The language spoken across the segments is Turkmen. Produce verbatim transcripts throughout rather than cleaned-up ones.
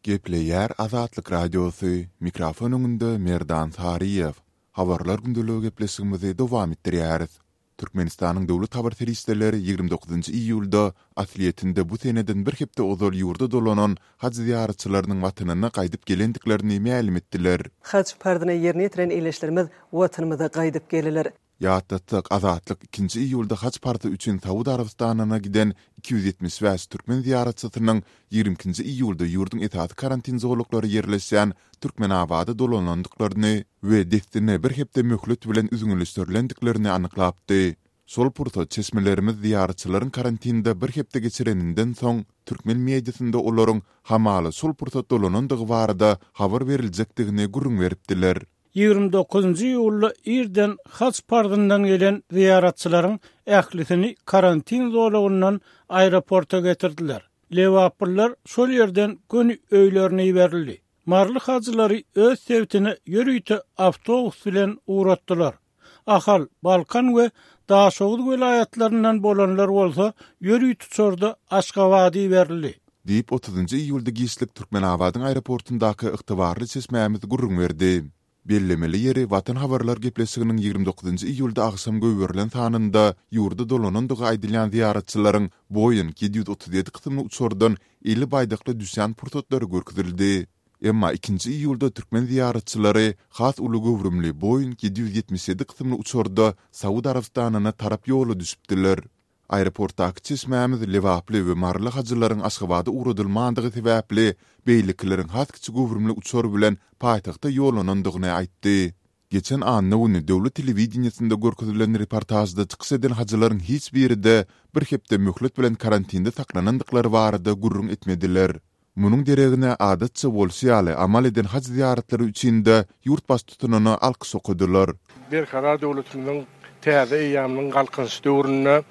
Gepleyer Azatlyk Radiosu, mikrofonunda Merdan Sariyev. Habarlar gündülüğü gepleşigimizi dowam etdirýäris. Türkmenistanyň dowlat habar seriýetleri ýygrimi dokuzynjy iýulda Asliyetinde bu seneden bir hepde ozal ýurda dolanan haç ziyaretçileriniň watanyna gaýdyp gelendiklerini ma'lum etdiler. Haç pardyny ýerine ýetiren eýleşlerimiz watanymyza gaýdyp gelýär. Ýatdatlyk Azatlyk ikinji iýulda haç pardy üçin Saudi Arabistanyna giden iki yüz ýetmiş beş türkmen ziyaretçileriniň ýigriminji iýulda ýurdun etat karantin zorluklary ýerleşýän Türkmenabada dolanandyklaryny we destine bir hepde möhlet bilen üzüňleşdirilendiklerini anyklapdy. Sol purta çeşmelerimiz ziyaretçilerin karantinde bir hepde geçireninden soň türkmen mediasynda olaryň hamaly sol purta dolanandygy barada habar berilejekdigine gurrun beripdiler. ýygrimi dokuzynjy iýulda irden haç pardyndan gelen ziyaretçilerin ählisini karantin zorluğundan aeroporta getirdiler. Lewapyrlar şol ýerden gönü öýlerine ýerildi. Marly hajylary öz sebitine ýörüýte awtobus bilen uğratdylar. Ahal, Balkan we Daşowud welaýatlaryndan bolanlar bolsa ýörüýte çorda Aşgabat'a berildi. Diýip otuzynjy iýulda Giýişlik Türkmenabadyň aeroportundaky ygtybarly çeşmämiz gurrun berdi. Bellemeli ýeri Watan habarlar gepleşiginiň ýygrimi dokuzynjy iýulda aksam göwürilen sanynda ýurda dolanandygy aýdylýan ziyaretçilerin boyun yedi yüz otuz ýedi kysymly uçurdan elli baýdakly düşýän purtotlary görkezildi. Emma ikinji iýulda türkmen ziyaretçileri has uly gowrumly boyun yedi yüz ýetmiş ýedi kysymly uçurda Saudi Arabistanyna tarap ýoly düşüpdiler. Aeroportdaky çeşmämiz lewaply we marly hajylaryň Aşgabat'a uğradylmandygy sebäpli beýlikleriň has kiçik gowrumly uçur bilen paýtagta ýolanandygyny aýtdy. Geçen anna ony dowlat telewizionyasynda görkezilen reportajda çykyş eden hajylaryň hiç birinde bir hepde möhlet bilen karantinde saklanandyklary barada gurrun etmediler. Munyň deregine adatça bolýaly amal eden haç ziyaretleri üçinde ýurtbaş tutunyny alkys okudylar. Bir karar dowlatynyň täze eýamynyň galkynç döwrüne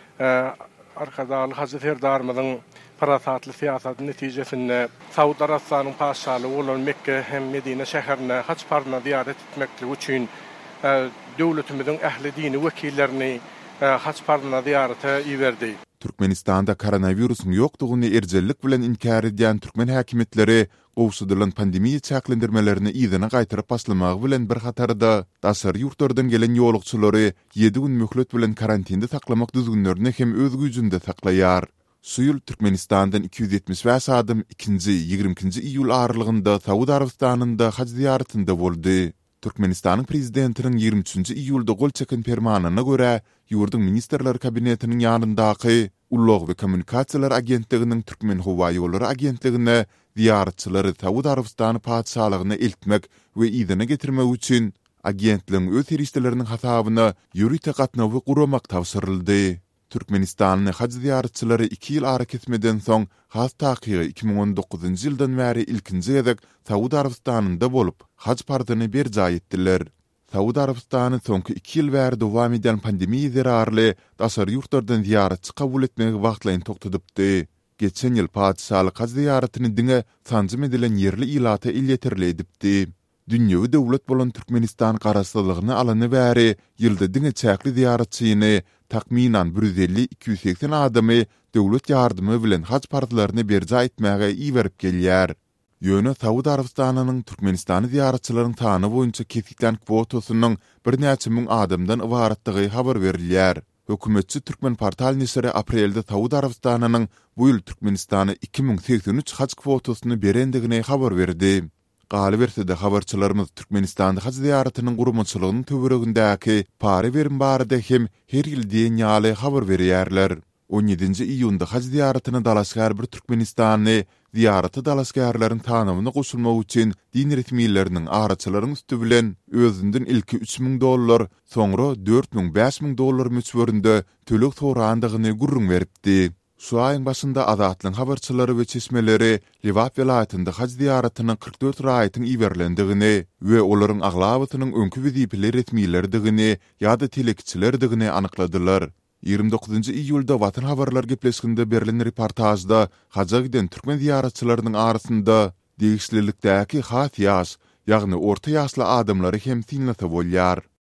arkadaly Hacı Ferdarmyň parasatly siýasatynyň netijesinde Saudi Arabistanyň paşalygy bolan Mekke hem Medine şäherine haç pardyna ziyaret etmeklik üçin dowlatymyzyň ähli dini wekillerini haç pardyna ziyarete iberdi. Türkmenistanda koronawirusyň ýokdugyny erjellik bilen inkar edýän türkmen häkimetleri gowşudylan pandemiýa çäklendirmelerini ýygyna gaýtyryp başlamagy bilen bir hatarda daşar ýurtlardan gelen ýolukçylary ýedi gün möhlet bilen karantinde saklamak düzgünlerini hem öz güýjünde saklaýar. Suýul Türkmenistandan iki yüz ýetmiş beş adam ikinji ýigriminji iýul aralygynda Saudi Arabistanynda haç ziyaretinde boldy. Türkmenistanyň prezidentiniň ýygrimi üçinji iýulda gol çeken fermanyna görä ýurdun ministrler kabinetiniň ýanyndaky Ulug we Kommunikasiýalar agentliginiň Türkmen Howa ýolları agentligine ziyaretçileri Saudi Arabistany padşalygyna eltmek we ýygyna getirmek üçin agentligiň öz teristleriniň hasabyna ýürüýte gatnawy guramak tawsyryldy. Türkmenistanyň haç ziyaretçileri iki ýyl ara kesmeden soň has takygy iki ming on dokuzynjy ýyldan bäri ilkinji gezek Saudi Arabistanynda bolup haç pardyny berja etdiler. Saudi Arabistany soňky iki ýyl bäri dowam eden pandemiýa zerarly daşary ýurtlardan ziyaretçi kabul etmegi wagtlaryny toktadypdy. Geçen ýyl padşalyk haç ziyaretini diňe tanjym edilen ýerli ilata ilýetirli edipdi. Dünýäwi dowlat bolan Türkmenistan garaşsyzlygyny alany bäri ýylda diňe çäkli ziyaretçiýini takminan bir yüz elli iki yüz seksen adamy dowlat ýardymy bilen haç pardylaryny berja etmäge iýerip gelýär. Ýöne Saudi Arabistanynyň Türkmenistany ziyaretçileriniň tany boýunça kesiklen kwotasynyň bir näçe müň adamdan ibaratdygy habar berilýär. Hökümetçi Türkmen portal nesiri aprelde Saudi Arabistanynyň bu ýyl Türkmenistana iki ming seksen üç haç kwotasyny berendigine habar berdi. Galy bersede habarçylarymyz Türkmenistanda haç ziyaretiniň gurumçylygynyň töweregindäki pary berim barada hem her ýyl diýen ýaly habar berýärler. on ýedinji iýunda haç ziyaretine dalaşgär bir Türkmenistany ziyarety dalaşgärleriň tanywyna goşulmak üçin din resmiýetleriniň araçylaryň üstü bilen özünden ilki üç ming dollar, soňra dört ming beş ming dollar müçberinde tölek sorandygyny gurrun beripdi. Şu ayın başında Azatlyň habarçylary we çeşmeleri Liwap welaýatynda haç ziyaretiniň kırk dört raýatyň iberlendigini we olaryň aglabatynyň öňkü wizipeleri resmiýetlerdigini ýa-da telekçilerdigini anykladylar. ýygrimi dokuzynjy iýulda Watan habarlar gepleşiginde berilen reportajda haja giden türkmen ziyaretçileriniň arasynda degişlilikdäki has ýaş, ýagny orta ýaşly adamlary hem tinlata bolýar.